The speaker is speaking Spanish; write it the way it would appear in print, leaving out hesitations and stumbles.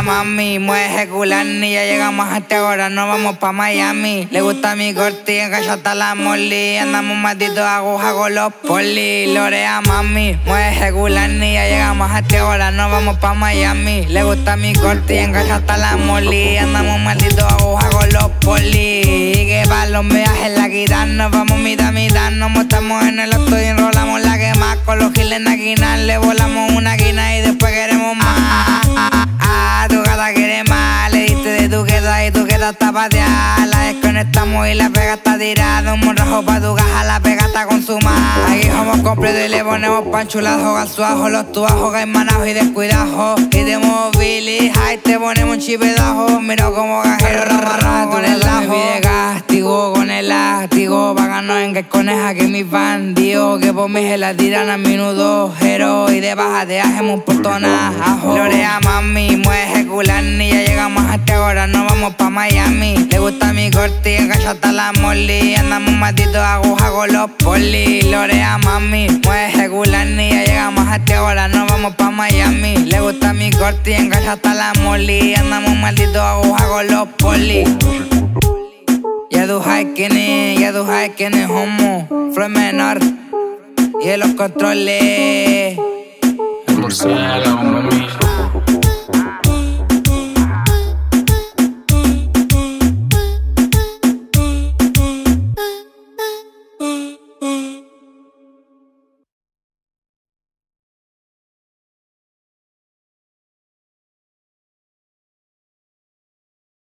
mami, mueve culani. Ya llegamos hasta ahora, nos vamos pa' Miami. Le gusta mi corte, en casa está la molly. Andamos malditos aguja con los poli. Lorea mami, mueve culani. Ya llegamos hasta ahora, nos vamos pa' Miami. Le gusta mi corte, en casa está la molly. Andamos malditos aguja con los poli. Y que pa' los viajes la quitan, nos vamos mitad mitad. Nos montamos en el auto y enrolamos la que más. Con los giles en la le volamos una quina y después queremos más. Tu gata quiere más, le diste de tu queda y tu queda está pateada. La desconectamos y la pega está tirada. Un monrajo pa' tu caja, la pega está consumada. Aquí somos completos y le ponemos panchulazo, gazuajo, los tubajos que hay manados y descuidajo. Y de móvil y te ponemos un chipedajo. Mira como cajero ramarrado con el ajo. Me castigo con el látigo, páganos en que coneja que mis bandidos. Que por mí se la tiran a minuto, jero. Y de baja te hacemos un portonajo. Lorea mami, mueve culani. Ya llegamos hasta ahora, nos vamos pa' Miami. Le gusta mi corte, en casa está la molly. Andamos malditos aguja con los poli. Lorea mami, mueve culani. Ya llegamos hasta ahora, nos vamos pa' Miami. Le gusta mi corte, en casa está la molly. Andamos malditos aguja con los poli. Ya tú sabes quién es homo. Fue menor y en los controles. Murciélago, mami.